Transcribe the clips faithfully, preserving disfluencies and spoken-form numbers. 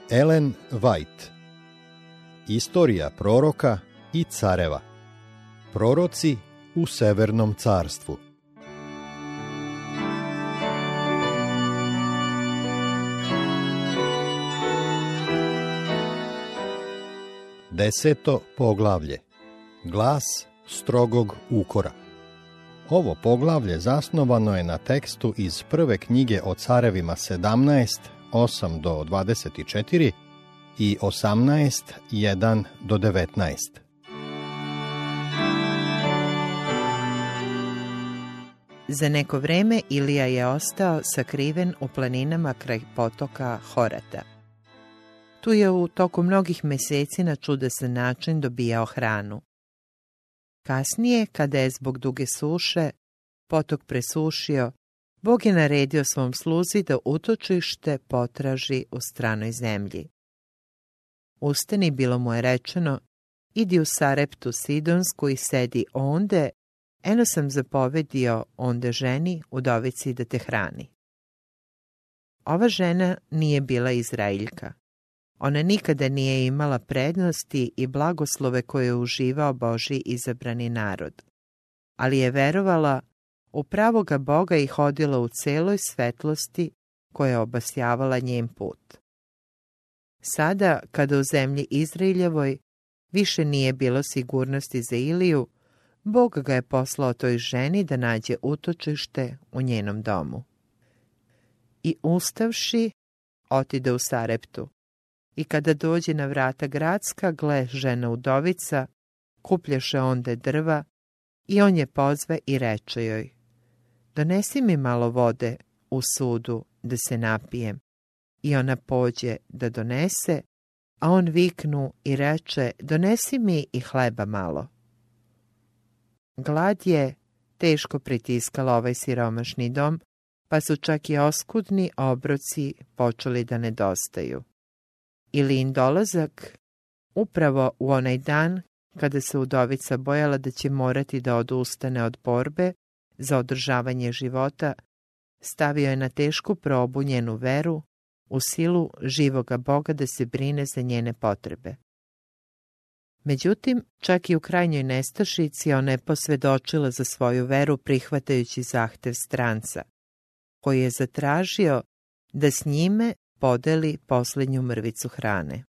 Ellen White. Istorija proroka i careva. Proroci u Severnom carstvu. Deseto poglavlje. Glas strogog ukora. Ovo poglavlje zasnovano je na tekstu iz prve knjige o carevima sedamnaest, osam do dvadeset četiri i osamnaest, jedan do devetnaest. Za neko vreme Ilija je ostao sakriven u planinama kraj potoka Horata. Tu je u toku mnogih meseci na čudesan način dobijao hranu. Kasnije, kada je zbog duge suše potok presušio, Bog je naredio svom sluzi da utočište potraži u stranoj zemlji. Ustani, bilo mu je rečeno, idi u Sareptu Sidonsku i sedi onde, eno sam zapovedio onde ženi, udovici, da te hrani. Ova žena nije bila Izraeljka. Ona nikada nije imala prednosti i blagoslove koje je uživao Božji izabrani narod, ali je verovala u pravoga Boga i hodila u celoj svetlosti koja je obasjavala njen put. Sada, kada u zemlji Izraeljevoj više nije bilo sigurnosti za Iliju, Bog ga je poslao toj ženi da nađe utočište u njenom domu. I ustavši, otide u Sareptu. I kada dođe na vrata gradska, gle, žena udovica, kuplješe onde drva, i on je pozve i reče joj, donesi mi malo vode u sudu da se napijem. I ona pođe da donese, a on viknu i reče, donesi mi i hleba malo. Glad je teško pritiskala ovaj siromašni dom, pa su čak i oskudni obroci počeli da nedostaju. Ilijin dolazak, upravo u onaj dan kada se udovica bojala da će morati da odustane od borbe za održavanje života, stavio je na tešku probu njenu veru u silu živoga Boga da se brine za njene potrebe. Međutim, čak i u krajnjoj nestašici ona je posvedočila za svoju veru prihvatajući zahtev stranca, koji je zatražio da s njime podeli posljednju mrvicu hrane.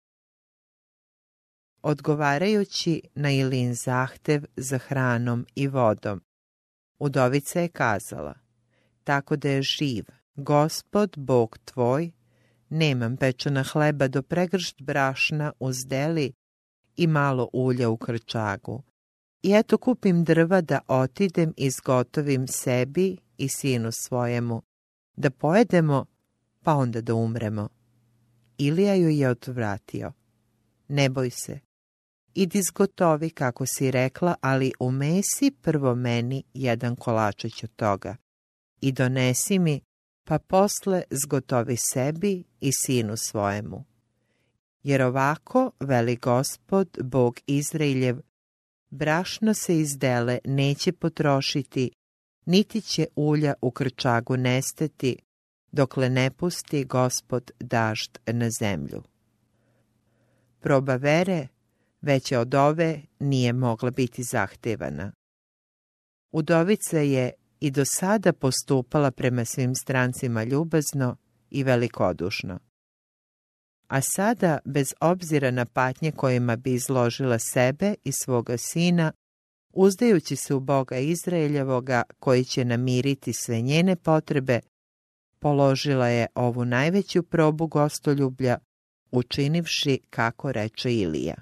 Odgovarajući na Ilijin zahtev za hranom i vodom, udovica je kazala, tako da je živ Gospod Bog tvoj, nemam pečena hleba do pregršt brašna uz deli i malo ulja u krčagu. I eto kupim drva da otidem i izgotovim sebi i sinu svojemu, da pojedemo, pa onda da umremo. Ilija ju je odvratio. Ne boj se, idi zgotovi kako si rekla, ali umesi prvo meni jedan kolačić od toga i donesi mi, pa posle zgotovi sebi i sinu svojemu. Jer ovako, veli Gospod, Bog Izraeljev, brašno se iz dele neće potrošiti, niti će ulja u krčagu nestati, dokle ne pusti Gospod dažd na zemlju. Proba vere, veća od ove, nije mogla biti zahtevana. Udovica je i do sada postupala prema svim strancima ljubazno i velikodušno. A sada, bez obzira na patnje kojima bi izložila sebe i svoga sina, uzdajući se u Boga Izraeljevoga koji će namiriti sve njene potrebe, položila je ovu najveću probu gostoljublja, učinivši kako reče Ilija.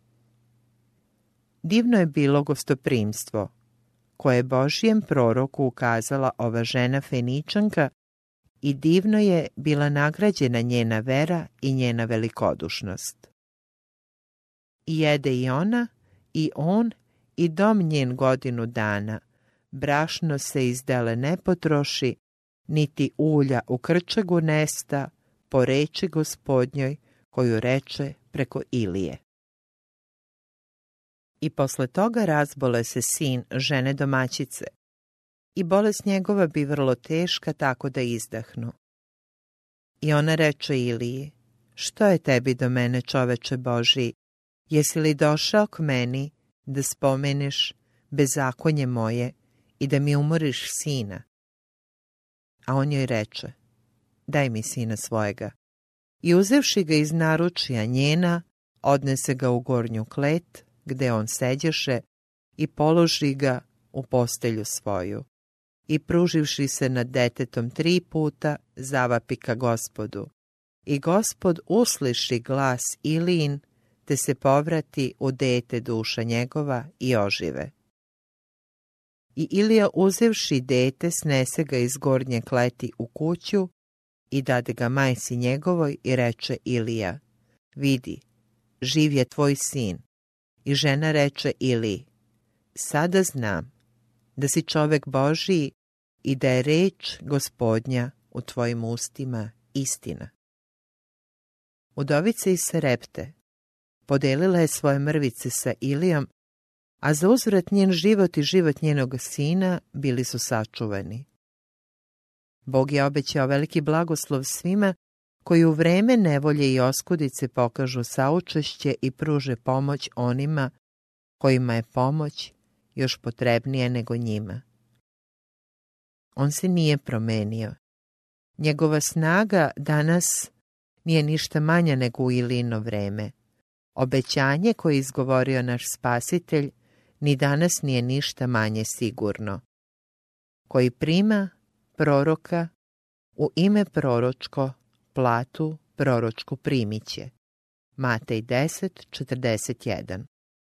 Divno je bilo gostoprimstvo, koje je Božjem proroku ukazala ova žena Feničanka, i divno je bila nagrađena njena vera i njena velikodušnost. I jede i ona, i on, i dom njen godinu dana, brašno se iz dele ne potroši, niti ulja u krčagu nesta, po reči Gospodnjoj, koju reče preko Ilije. I posle toga razbole se sin žene domaćice, i bolest njegova bi vrlo teška, tako da izdahnu. I ona reče Iliji, Što je tebi do mene, čoveče Božji? Jesi li došao k meni da spomeneš bezakonje moje i da mi umoriš sina? A on joj reče, daj mi sina svojega. I uzevši ga iz naručja njena, odnese ga u gornju klet, gde on seđeše, i položi ga u postelju svoju. I pruživši se nad detetom tri puta, zavapi ka Gospodu. I Gospod usliši glas Ilijin, te se povrati u dete duša njegova i ožive. I Ilija uzevši dete, snese ga iz gornje kleti u kuću i dade ga majci njegovoj i reče Ilija, vidi, živ je tvoj sin. I žena reče Iliji, sada znam da si čovek Božiji i da je reč Gospodnja u tvojim ustima istina. Udovica iz Sarepte podelila je svoje mrvice sa Ilijom, a za uzvrat njen život i život njenog sina bili su sačuvani. Bog je obećao veliki blagoslov svima koji u vreme nevolje i oskudice pokažu saučešće i pruže pomoć onima kojima je pomoć još potrebnija nego njima. On se nije promenio. Njegova snaga danas nije ništa manja nego u Ilijino vreme. Obećanje koje je izgovorio naš Spasitelj ni danas nije ništa manje sigurno. Koji prima proroka u ime proročko, platu proročku primiće. Matej deset četrdeset jedan.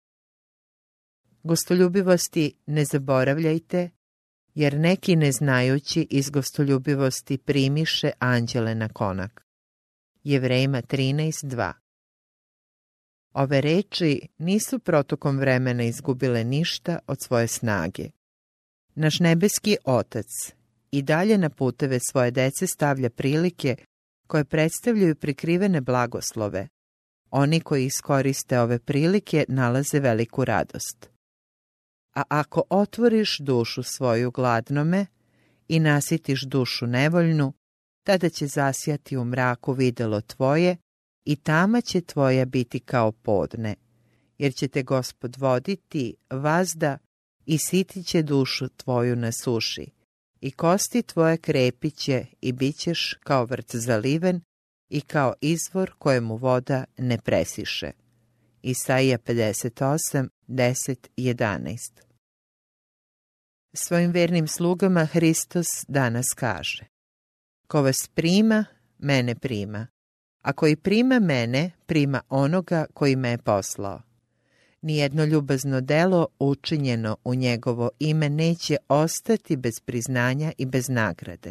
Gostoljubivosti ne zaboravljajte, jer neki neznajući iz gostoljubivosti primiše anđele na konak. Jevrejima trinaest dva. Ove reči nisu protokom vremena izgubile ništa od svoje snage. Naš nebeski Otac i dalje na puteve svoje dece stavlja prilike koje predstavljaju prikrivene blagoslove. Oni koji iskoriste ove prilike nalaze veliku radost. A ako otvoriš dušu svoju gladnome i nasitiš dušu nevoljnu, tada će zasjati u mraku videlo tvoje i tama će tvoja biti kao podne, jer će te Gospod voditi vazda i sitit će dušu tvoju na suši, i kosti tvoje krepit će i bit ćeš kao vrt zaliven i kao izvor kojemu voda ne presiše. Isaija pedeset osam, deset, jedanaest. Svojim vernim slugama Hristos danas kaže: ko vas prima, mene prima, a koji prima mene, prima onoga koji me je poslao. Nijedno ljubazno delo učinjeno u njegovo ime neće ostati bez priznanja i bez nagrade.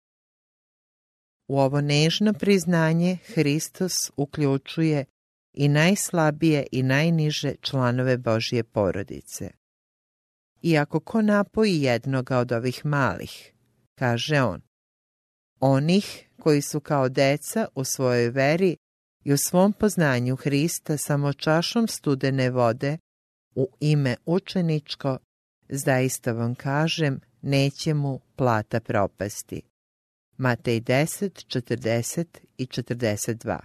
U ovo nežno priznanje Hristos uključuje i najslabije i najniže članove Božje porodice. I ako ko napoji jednoga od ovih malih, kaže on, onih koji su kao deca u svojoj veri i u svom poznanju Hrista samo čašom studene vode u ime učeničko, zaista vam kažem, neće mu plata propasti. Matej deset, četrdeset i četrdeset dva.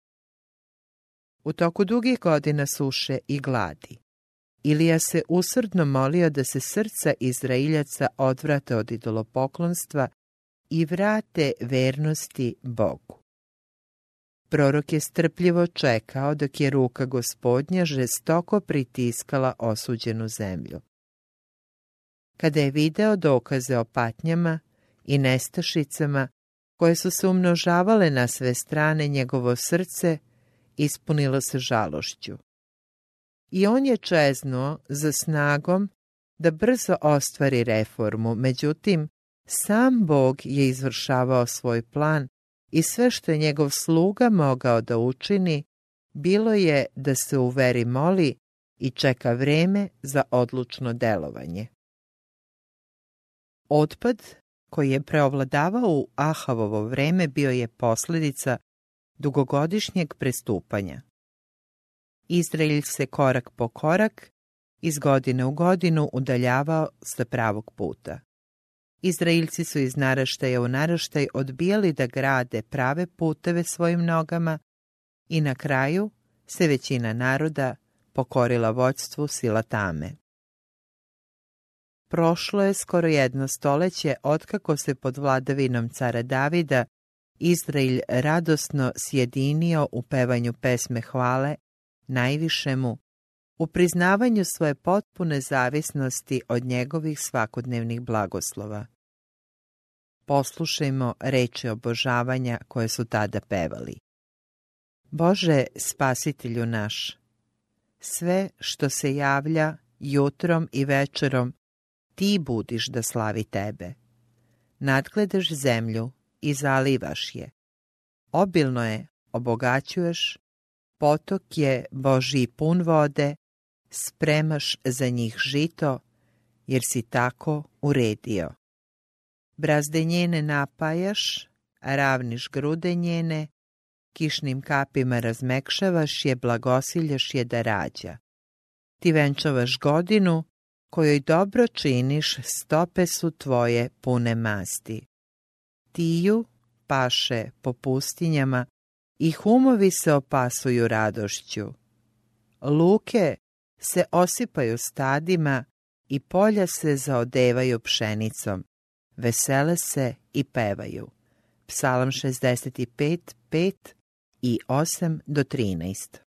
U toku dugih godina suše i gladi, Ilija se usrdno molio da se srca Izraeljaca odvrate od idolopoklonstva i vrate vernosti Bogu. Prorok je strpljivo čekao dok je ruka Gospodnja žestoko pritiskala osuđenu zemlju. Kada je video dokaze o patnjama i nestašicama koje su se umnožavale na sve strane, njegovo srce ispunilo se žalošću. I on je čeznuo za snagom da brzo ostvari reformu, međutim, sam Bog je izvršavao svoj plan i sve što je njegov sluga mogao da učini, bilo je da se u veri moli i čeka vreme za odlučno delovanje. Otpad koji je preovladavao u Ahavovo vreme bio je posljedica dugogodišnjeg prestupanja. Izrael se korak po korak, iz godine u godinu udaljavao sa pravog puta. Izraelci su iz naraštaja u naraštaj odbijali da grade prave puteve svojim nogama i na kraju se većina naroda pokorila vođstvu sila tame. Prošlo je skoro jedno stoleće otkako se pod vladavinom cara Davida Izrael radosno sjedinio u pevanju pesme hvale najvišemu, u priznavanju svoje potpune zavisnosti od njegovih svakodnevnih blagoslova. Poslušajmo reči obožavanja koje su tada pevali. Bože, spasitelju naš, sve što se javlja jutrom i večerom, ti budiš da slavi tebe. Nadgledaš zemlju i zalivaš je. Obilno je obogaćuješ, potok je Božji pun vode, spremaš za njih žito, jer si tako uredio. Brazde njene napajaš, ravniš grude njene, kišnim kapima razmekšavaš je, blagosiljaš je da rađa. Ti venčavaš godinu, kojoj dobro činiš, stope su tvoje pune masti. Tiju paše po pustinjama i humovi se opasuju radošću. Luke se osipaju stadima i polja se zaodevaju pšenicom. Vesele se i pevaju. Psalam šezdeset pet, pet i osam do trinaest.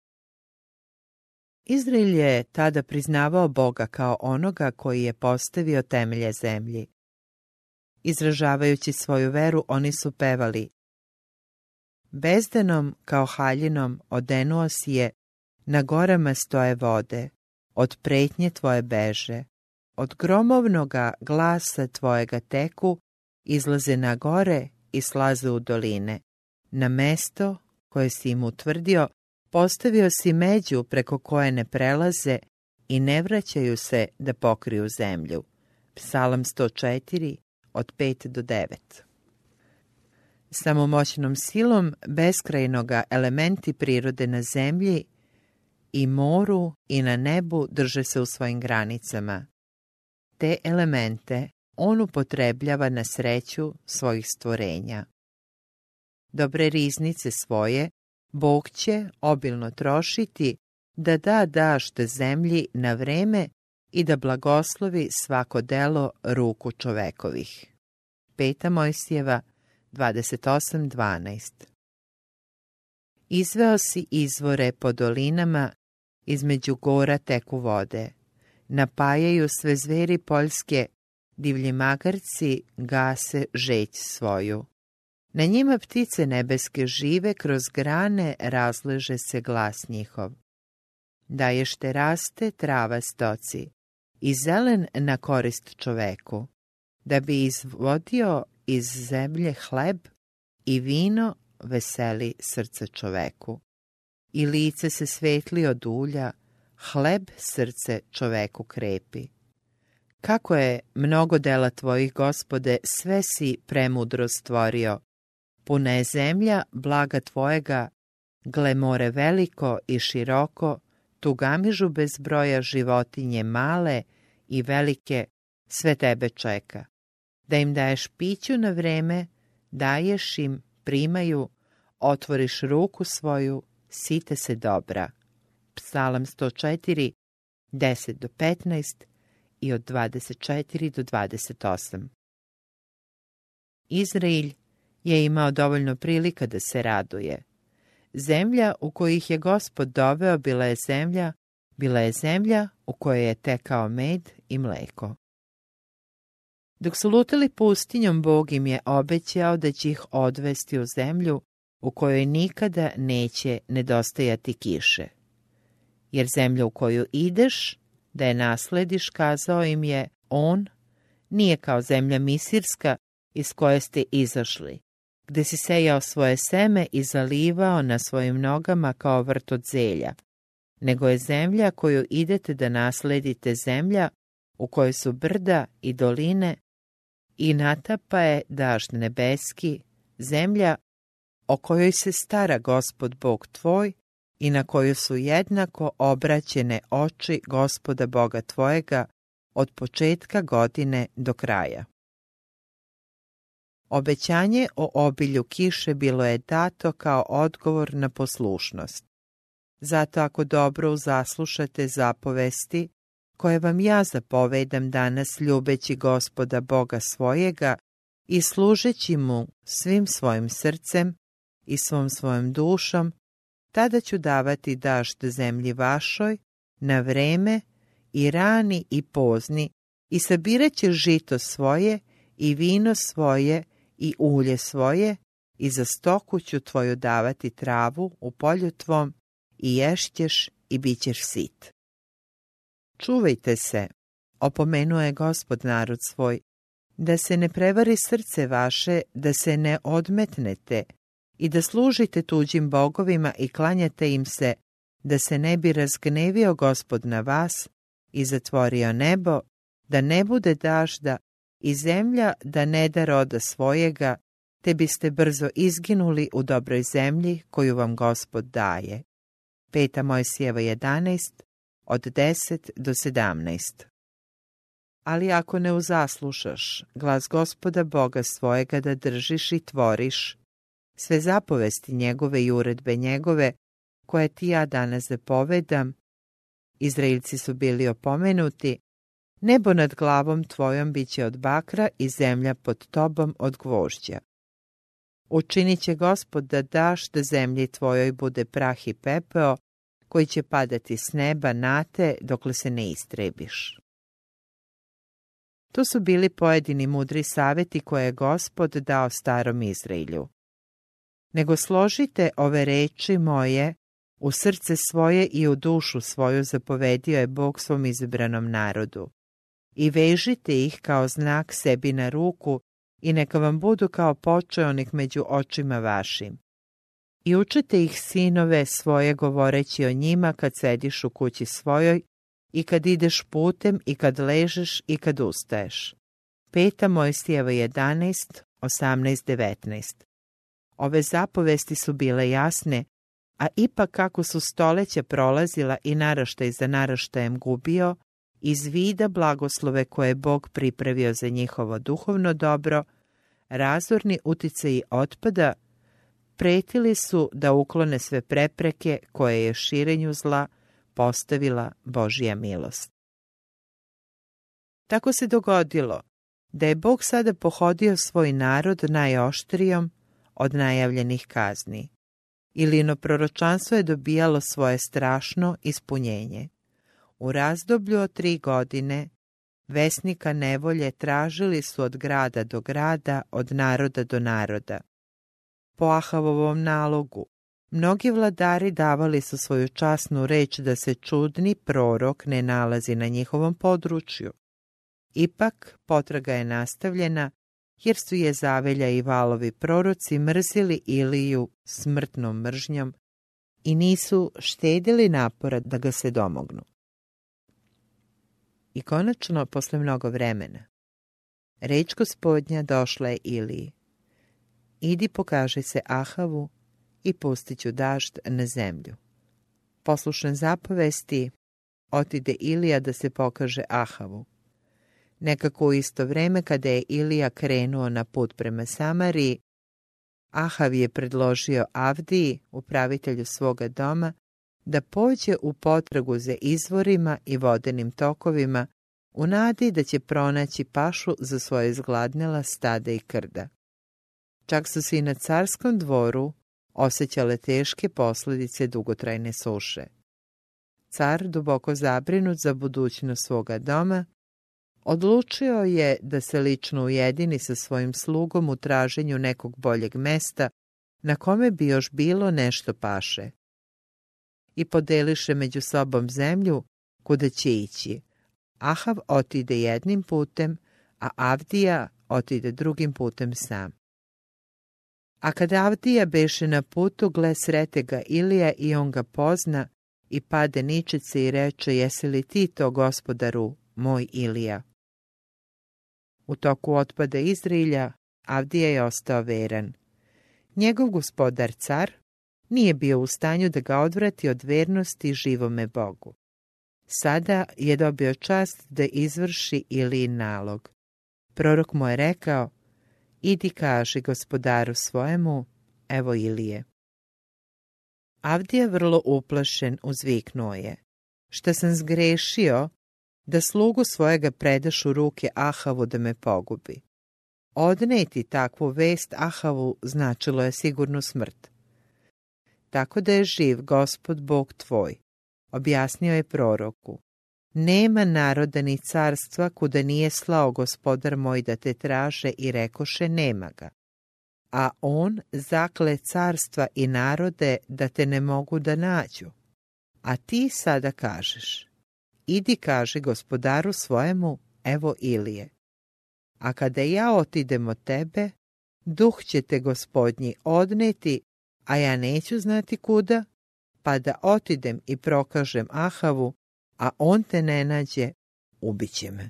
Izrael je tada priznavao Boga kao onoga koji je postavio temelje zemlji. Izražavajući svoju veru, oni su pevali: bezdanom kao haljinom odenuo si je, na gorama stoje vode, od pretnje tvoje beže, od gromovnoga glasa tvojega teku, izlaze na gore i slaze u doline. Na mesto koje si im utvrdio, postavio si među preko koje ne prelaze i ne vraćaju se da pokriju zemlju. Psalam sto četiri, od pet do devet. Samomoćnom silom beskrajnoga elementi prirode na zemlji i moru i na nebu drže se u svojim granicama. Te elemente on upotrebljava na sreću svojih stvorenja. Dobre riznice svoje Bog će obilno trošiti da da dašte zemlji na vreme i da blagoslovi svako delo ruku čovekovih. Peta Mojsijeva dvadeset osam dvanaest. Izveo si izvore po dolinama, između gora teku vode. Napajaju sve zveri poljske, divlji magarci gase žeć svoju. Na njima ptice nebeske žive, kroz grane razleže se glas njihov. Daješ te raste trava stoci i zelen na korist čoveku, da bi izvodio iz zemlje hleb i vino veseli srce čoveku. I lice se svetli od ulja, hleb srce čoveku krepi. Kako je mnogo dela tvojih, Gospode, sve si premudro stvorio. Puna je zemlja blaga tvojega, gle more veliko i široko, tu gamižu bez broja životinje male i velike, sve tebe čeka. Da im daješ piću na vreme, daješ im, primaju, otvoriš ruku svoju, site se dobra. Psalam sto četiri, deset do petnaest i od dvadeset četiri do dvadeset osam. Izrael je imao dovoljno prilika da se raduje. Zemlja u kojih je Gospod doveo bila je zemlja, bila je zemlja u kojoj je tekao med i mleko. Dok su lutali pustinjom, Bog im je obećao da će ih odvesti u zemlju u kojoj nikada neće nedostajati kiše. Jer zemlja u koju ideš, da je naslediš, kazao im je on, nije kao zemlja misirska iz koje ste izašli, gde si sejao svoje seme i zalivao na svojim nogama kao vrt od zelja, nego je zemlja koju idete da nasledite zemlja u kojoj su brda i doline i natapa je dažd nebeski, zemlja o kojoj se stara Gospod Bog tvoj i na koju su jednako obraćene oči Gospoda Boga tvojega od početka godine do kraja. Obećanje o obilju kiše bilo je dato kao odgovor na poslušnost. Zato ako dobro zaslušate zapovesti, koje vam ja zapovedam danas ljubeći Gospoda Boga svojega i služeći mu svim svojim srcem i svom svojom dušom, tada ću davati dažd zemlji vašoj na vreme i rani i pozni i sabirat ćeš žito svoje i vino svoje i ulje svoje i za stoku ću tvoju davati travu u polju tvom i ješćeš i bit ćeš sit. Čuvajte se, opomenuo je Gospod narod svoj, da se ne prevari srce vaše, da se ne odmetnete i da služite tuđim bogovima i klanjate im se, da se ne bi razgnevio Gospod na vas i zatvorio nebo, da ne bude dažda i zemlja da ne da roda svojega, te biste brzo izginuli u dobroj zemlji koju vam Gospod daje. Peta Mojsijeva jedanaest, od deset do sedamnaest. Ali ako ne uzaslušaš glas Gospoda Boga svojega da držiš i tvoriš, sve zapovesti njegove i uredbe njegove, koje ti ja danas zapovedam, Izraelci su bili opomenuti, nebo nad glavom tvojom bit će od bakra i zemlja pod tobom od gvožđa. Učinit će Gospod da daš da zemlji tvojoj bude prah i pepeo, koji će padati s neba na te dokle se ne istrebiš. To su bili pojedini mudri savjeti koje je Gospod dao starom Izraelju. Nego složite ove reči moje u srce svoje i u dušu svoju, zapovedio je Bog svom izabranom narodu. I vežite ih kao znak sebi na ruku i neka vam budu kao počeonik među očima vašim. I učite ih sinove svoje govoreći o njima kad sediš u kući svojoj i kad ideš putem i kad ležeš i kad ustaješ. Peta Mojsijeva jedanaest, osamnaest, devetnaest. Ove zapovesti su bile jasne, a ipak kako su stoleća prolazila i naraštaj za naraštajem gubio, iz vida blagoslove koje je Bog pripravio za njihovo duhovno dobro, razorni uticaji otpada pretili su da uklone sve prepreke koje je širenju zla postavila Božja milost. Tako se dogodilo da je Bog sada pohodio svoj narod najoštrijom od najavljenih kazni. Ilino proročanstvo je dobijalo svoje strašno ispunjenje. U razdoblju od tri godine vesnika nevolje tražili su od grada do grada, od naroda do naroda. Po Ahavovom nalogu, mnogi vladari davali su svoju časnu reč da se čudni prorok ne nalazi na njihovom području. Ipak, potraga je nastavljena, jer su Jezavelja i Valovi proroci mrzili Iliju smrtnom mržnjom i nisu štedili napora da ga se domognu. I konačno, posle mnogo vremena, reč Gospodnja došla je Iliji. Idi pokaži se Ahavu i pustit ću dažd na zemlju. Poslušan zapovesti, otide Ilija da se pokaže Ahavu. Nekako u isto vreme kada je Ilija krenuo na put prema Samariji, Ahav je predložio Avdiji, upravitelju svoga doma, da pođe u potragu za izvorima i vodenim tokovima, u nadi da će pronaći pašu za svoje izgladnela stada i krda. Čak su se i na carskom dvoru osjećale teške posljedice dugotrajne suše. Car, duboko zabrinut za budućnost svoga doma, odlučio je da se lično ujedini sa svojim slugom u traženju nekog boljeg mesta na kome bi još bilo nešto paše. I podeliše među sobom zemlju kuda će ići. Ahav otide jednim putem, a Avdija otide drugim putem sam. A kad Avdija beše na putu, gle srete ga Ilija i on ga pozna i pade ničice i reče, jesi li ti to, gospodaru, moj Ilija? U toku otpada Izraelja, Avdija je ostao veran. Njegov gospodar car nije bio u stanju da ga odvrati od vernosti živome Bogu. Sada je dobio čast da izvrši Ilijin nalog. Prorok mu je rekao, idi kaži gospodaru svojemu, evo Ilije. Avdija vrlo uplašen uzviknuo je, šta sam zgrešio da slugu svojega predaš u ruke Ahavu da me pogubi. Odneti takvu vest Ahavu značilo je sigurnu smrt. Tako da je živ Gospod Bog tvoj, objasnio je proroku. Nema naroda ni carstva kuda nije slao gospodar moj da te traže i rekoše nema ga. A on zakle carstva i narode da te ne mogu da nađu. A ti sada kažeš, idi kaži gospodaru svojemu, evo Ilije. A kada ja otidem od tebe, duh će te gospodnji odneti, a ja neću znati kuda, pa da otidem i prokažem Ahavu, a on te ne nađe, ubiće me.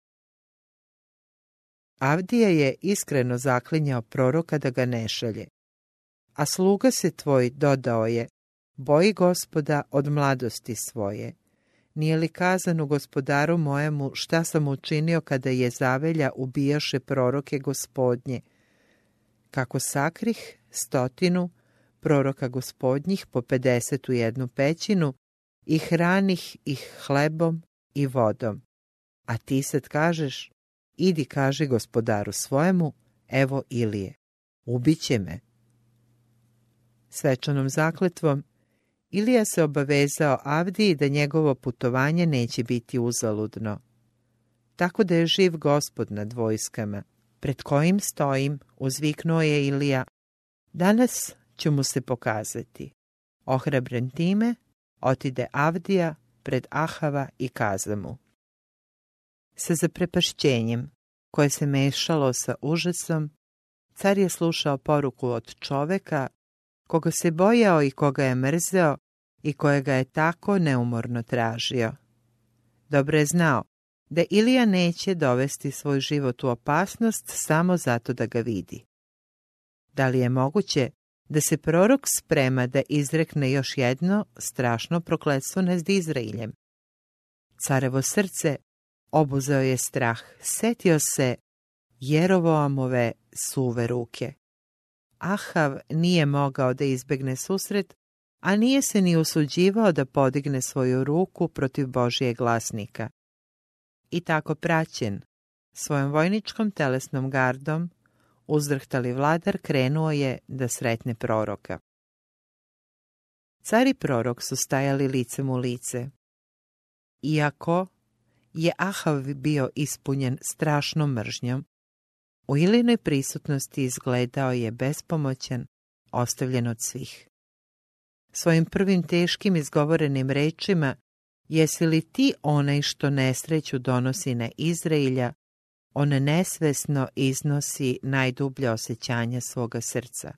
Avdija je iskreno zaklinjao proroka da ga ne šalje. A sluga se tvoj, dodao je, boji Gospoda od mladosti svoje. Nije li kazano gospodaru mojemu šta sam učinio kada je Zavelja ubijaše proroke gospodnje? Kako sakrih stotinu proroka gospodnjih po pedeset u jednu pećinu i hranih ih hlebom i vodom. A ti sad kažeš, idi kaži gospodaru svojemu, evo Ilije, ubiće me. Svečanom zakletvom Ilija se obavezao Avdiji da njegovo putovanje neće biti uzaludno. Tako da je živ Gospod nad vojskama, pred kojim stojim, uzviknuo je Ilija, danas ću mu se pokazati. Ohrabren time, otide Avdija pred Ahava i kaza mu. Sa zaprepašćenjem, koje se mešalo sa užasom, car je slušao poruku od čoveka koga se bojao i koga je mrzeo i kojega je tako neumorno tražio. Dobro je znao da Ilija neće dovesti svoj život u opasnost samo zato da ga vidi. Da li je moguće da se prorok sprema da izrekne još jedno strašno prokletstvo nad Izraeljem? Carevo srce obuzeo je strah, setio se Jeroboamove suve ruke. Ahav nije mogao da izbegne susret, a nije se ni usuđivao da podigne svoju ruku protiv Božijeg glasnika. I tako praćen, svojom vojničkom telesnom gardom, uzdrhtali vladar krenuo je da sretne proroka. Car i prorok su stajali licem u lice. Iako je Ahav bio ispunjen strašnom mržnjom, u Ilijinoj prisutnosti izgledao je bespomoćan, ostavljen od svih. Svojim prvim teškim izgovorenim rečima, jesi li ti onaj što nesreću donosi na Izraelja, on nesvesno iznosi najdublja osjećanja svoga srca.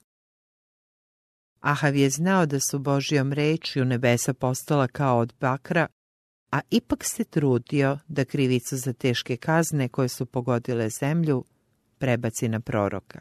Ahav je znao da su Božjom rečju nebesa postala kao od bakra, a ipak se trudio da krivicu za teške kazne koje su pogodile zemlju prebaci na proroka.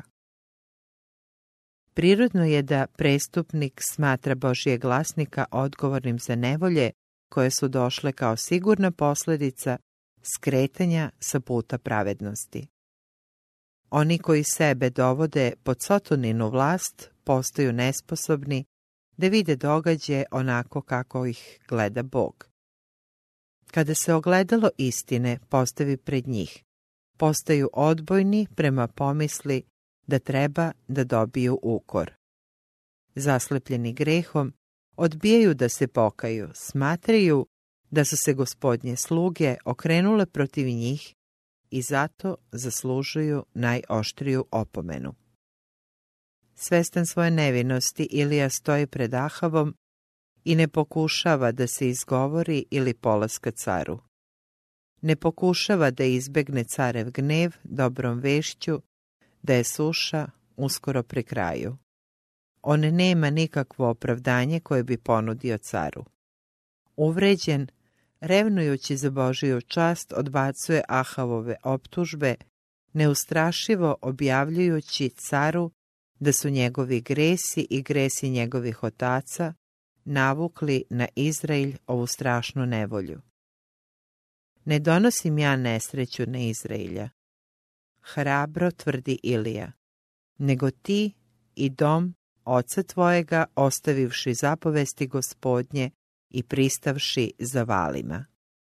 Prirodno je da prestupnik smatra Božijeg glasnika odgovornim za nevolje koje su došle kao sigurna posljedica skretanja sa puta pravednosti. Oni koji sebe dovode pod sotoninu vlast postaju nesposobni da vide događaje onako kako ih gleda Bog. Kada se ogledalo istine postavi pred njih, postaju odbojni prema pomisli da treba da dobiju ukor. Zaslepljeni grehom, odbijaju da se pokaju, smatraju da su se gospodnje sluge okrenule protiv njih i zato zaslužuju najoštriju opomenu. Svestan svoje nevinosti, Ilija stoji pred Ahavom i ne pokušava da se izgovori ili polaska caru. Ne pokušava da izbegne carev gnev dobrom vešću da je suša uskoro pri kraju. On nema nikakvo opravdanje koje bi ponudio caru. Uvređen, revnujući za Božiju čast, odbacuje Ahavove optužbe, neustrašivo objavljujući caru da su njegovi gresi i gresi njegovih otaca navukli na Izrael ovu strašnu nevolju. Ne donosim ja nesreću na Izraelja. hrabro tvrdi Ilija, nego ti i dom oca tvojega, ostavivši zapovesti Gospodnje i pristavši za valima.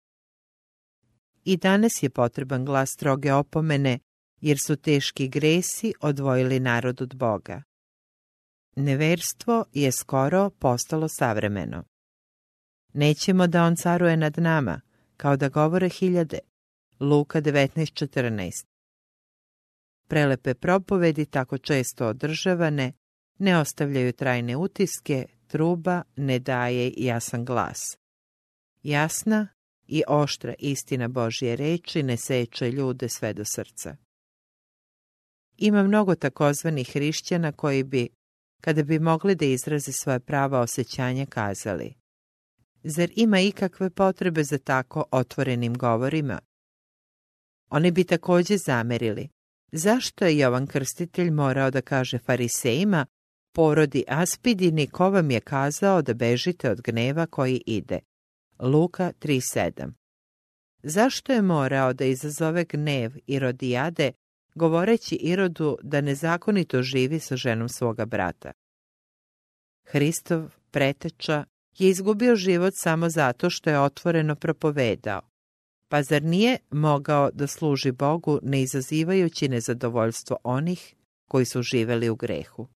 I danas je potreban glas stroge opomene, jer su teški gresi odvojili narod od Boga. Neverstvo je skoro postalo savremeno. Nećemo da on caruje nad nama, kao da govore hiljade. Luka devetnaest četrnaest. Prelepe propovedi, tako često održavane, ne ostavljaju trajne utiske, truba ne daje jasan glas. Jasna i oštra istina Božje reči ne seče ljude sve do srca. Ima mnogo takozvanih hrišćana koji bi, kada bi mogli da izraze svoje prava osjećanja, kazali: zar ima ikakve potrebe za tako otvorenim govorima? Oni bi također zamerili: zašto je Jovan Krstitelj morao da kaže farisejima: porodi aspidini, ko vam je kazao da bežite od gneva koji ide? Luka tri sedam. Zašto je morao da izazove gnev Irodijade, govoreći Irodu da nezakonito živi sa ženom svoga brata? Hristov preteča je izgubio život samo zato što je otvoreno propovedao. Pa zar nije mogao da služi Bogu ne izazivajući nezadovoljstvo onih koji su živeli u grehu?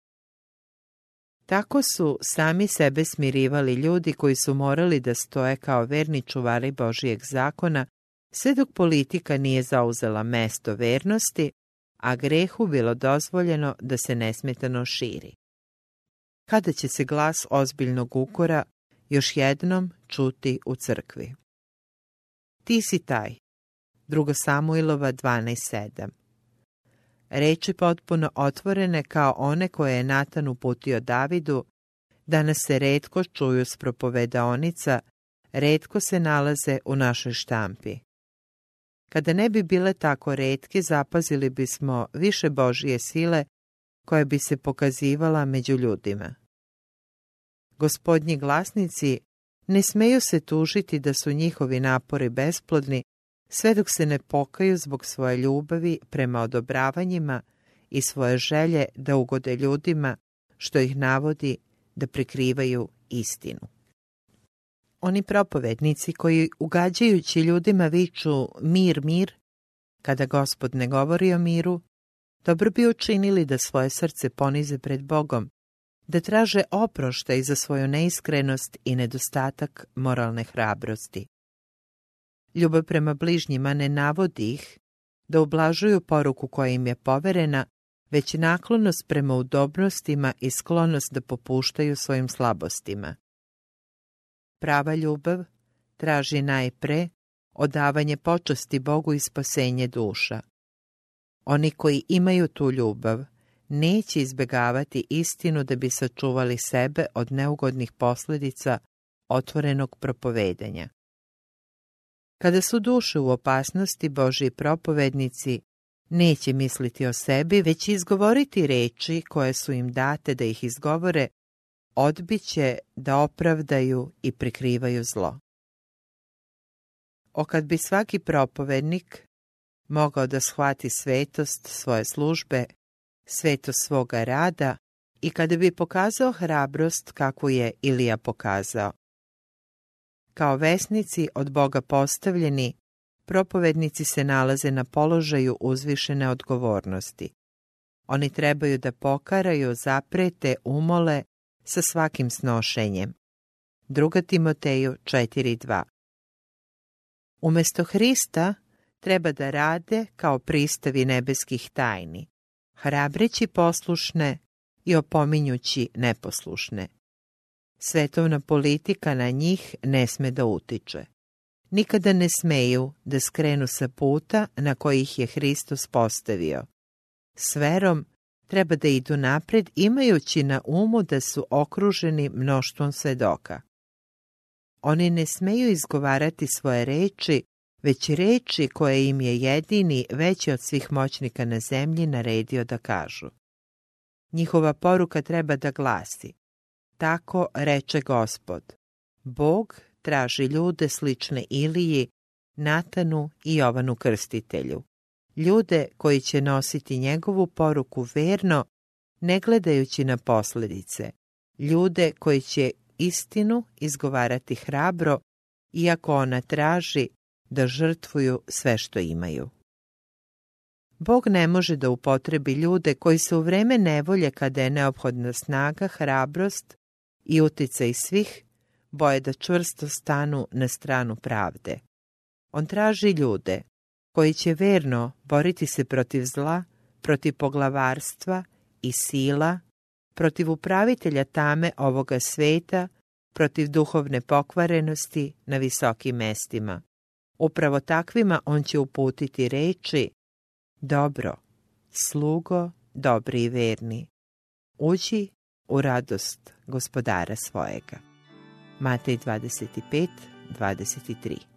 Tako su sami sebe smirivali ljudi koji su morali da stoje kao verni čuvari Božijeg zakona, sve dok politika nije zauzela mesto vernosti, a grehu bilo dozvoljeno da se nesmetano širi. Kada će se glas ozbiljnog ukora još jednom čuti u crkvi? Ti si taj. Drugo Samuilova dvanaest sedam. Reči potpuno otvorene kao one koje je Natan uputio Davidu, danas se retko čuju s propovedaonica, retko se nalaze u našoj štampi. Kada ne bi bile tako retke, zapazili bismo više Božije sile koja bi se pokazivala među ljudima. Gospodnji glasnici ne smeju se tužiti da su njihovi napori besplodni, sve dok se ne pokaju zbog svoje ljubavi prema odobravanjima i svoje želje da ugode ljudima, što ih navodi da prikrivaju istinu. Oni propovednici koji, ugađajući ljudima, viču mir, mir, kada Gospod ne govori o miru, dobro bi učinili da svoje srce ponize pred Bogom, da traže oproštaj za svoju neiskrenost i nedostatak moralne hrabrosti. Ljubav prema bližnjima ne navodi ih da ublažuju poruku koja im je poverena, već naklonost prema udobnostima i sklonost da popuštaju svojim slabostima. Prava ljubav traži najpre odavanje počasti Bogu i spasenje duša. Oni koji imaju tu ljubav neće izbjegavati istinu da bi sačuvali sebe od neugodnih posljedica otvorenog propovedanja. Kada su duše u opasnosti, Božji propovednici neće misliti o sebi, već izgovoriti reči koje su im date da ih izgovore, odbiće da opravdaju i prikrivaju zlo. O kad bi svaki propovednik mogao da shvati svetost svoje službe, svetost svoga rada i kada bi pokazao hrabrost kakvu je Ilija pokazao. Kao vesnici od Boga postavljeni, propovednici se nalaze na položaju uzvišene odgovornosti. Oni trebaju da pokaraju, zaprete, umole sa svakim snošenjem. Druga Timoteju četiri dva. Umesto Hrista treba da rade kao pristavi nebeskih tajni, hrabreći poslušne i opominjući neposlušne. Svetovna politika na njih ne sme da utiče. Nikada ne smeju da skrenu sa puta na koji ih je Hristos postavio. S verom treba da idu napred, imajući na umu da su okruženi mnoštvom svedoka. Oni ne smeju izgovarati svoje reči, već reči koje im je jedini, veći od svih moćnika na zemlji, naredio da kažu. Njihova poruka treba da glasi: tako reče Gospod. Bog traži ljude slične Iliji, Natanu i Jovanu Krstitelju. ljude koji će nositi njegovu poruku verno, ne gledajući na posljedice, ljude koji će istinu izgovarati hrabro, iako ona traži da žrtvuju sve što imaju. Bog ne može da upotrebi ljude koji se u vreme nevolje, kada je neophodna snaga, hrabrost i uticaj svih, boje da čvrsto stanu na stranu pravde. On traži ljude koji će verno boriti se protiv zla, protiv poglavarstva i sila, protiv upravitelja tame ovoga sveta, protiv duhovne pokvarenosti na visokim mestima. Upravo takvima on će uputiti reči: dobro, slugo, dobri i verni, uđi u radost gospodara svojega. Matej dvadeset pet, dvadeset tri.